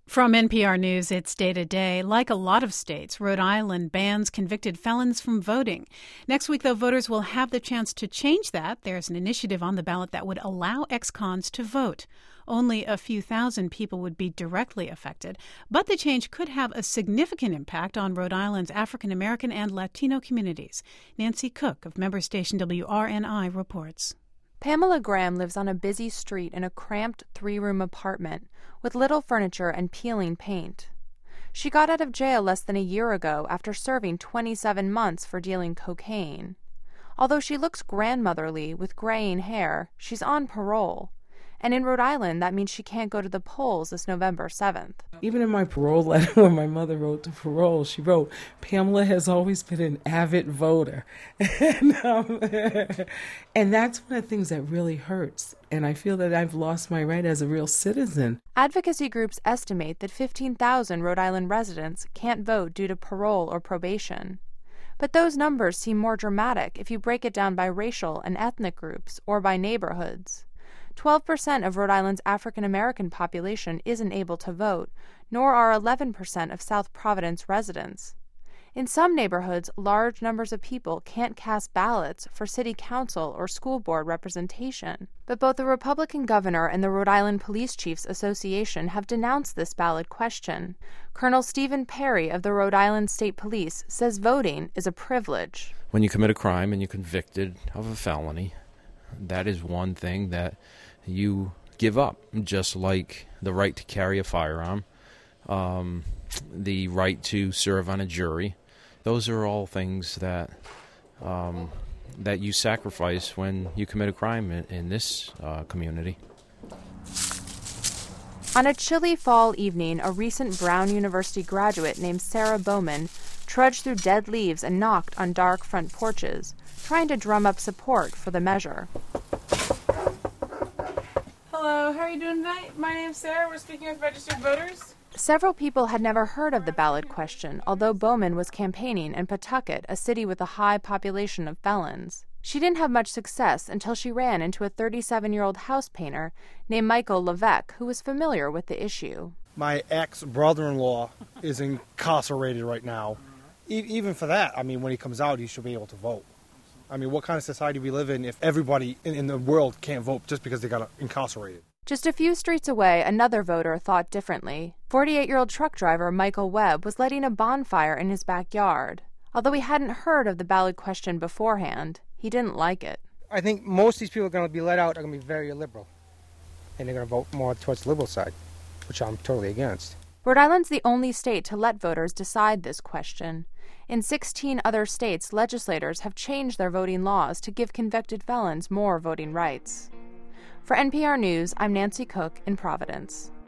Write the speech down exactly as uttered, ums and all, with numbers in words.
From N P R News, it's Day to Day. Like a lot of states, Rhode Island bans convicted felons from voting. Next week, though, voters will have the chance to change that. There's an initiative on the ballot that would allow ex-cons to vote. Only a few thousand people would be directly affected, but the change could have a significant impact on Rhode Island's African American and Latino communities. Nancy Cook of member station W R N I reports. Pamela Graham lives on a busy street in a cramped three-room apartment with little furniture and peeling paint. She got out of jail less than a year ago after serving twenty-seven months for dealing cocaine. Although she looks grandmotherly with graying hair, she's on parole. And in Rhode Island, that means she can't go to the polls this November seventh. Even in my parole letter, when my mother wrote to parole, she wrote, Pamela has always been an avid voter. and, um, and that's one of the things that really hurts. And I feel that I've lost my right as a real citizen. Advocacy groups estimate that fifteen thousand Rhode Island residents can't vote due to parole or probation. But those numbers seem more dramatic if you break it down by racial and ethnic groups or by neighborhoods. twelve percent of Rhode Island's African American population isn't able to vote, nor are eleven percent of South Providence residents. In some neighborhoods, large numbers of people can't cast ballots for city council or school board representation. But both the Republican governor and the Rhode Island Police Chiefs Association have denounced this ballot question. Colonel Stephen Perry of the Rhode Island State Police says voting is a privilege. When you commit a crime and you're convicted of a felony, that is one thing that you give up, just like the right to carry a firearm, um, the right to serve on a jury. Those are all things that um, that you sacrifice when you commit a crime in, in this uh, community. On a chilly fall evening, a recent Brown University graduate named Sarah Bowman trudged through dead leaves and knocked on dark front porches, trying to drum up support for the measure. Hello, how are you doing tonight? My name's Sarah. We're speaking with registered voters. Several people had never heard of the ballot question, although Bowman was campaigning in Pawtucket, a city with a high population of felons. She didn't have much success until she ran into a thirty-seven-year-old house painter named Michael Levesque, who was familiar with the issue. My ex-brother-in-law is incarcerated right now. E- even for that, I mean, when he comes out, he should be able to vote. I mean, what kind of society we live in if everybody in, in the world can't vote just because they got incarcerated? Just a few streets away, another voter thought differently. forty-eight-year-old truck driver Michael Webb was lighting a bonfire in his backyard. Although he hadn't heard of the ballot question beforehand, he didn't like it. I think most of these people are going to be let out are going to be very liberal, and they're going to vote more towards the liberal side, which I'm totally against. Rhode Island's the only state to let voters decide this question. In sixteen other states, legislators have changed their voting laws to give convicted felons more voting rights. For N P R News, I'm Nancy Cook in Providence.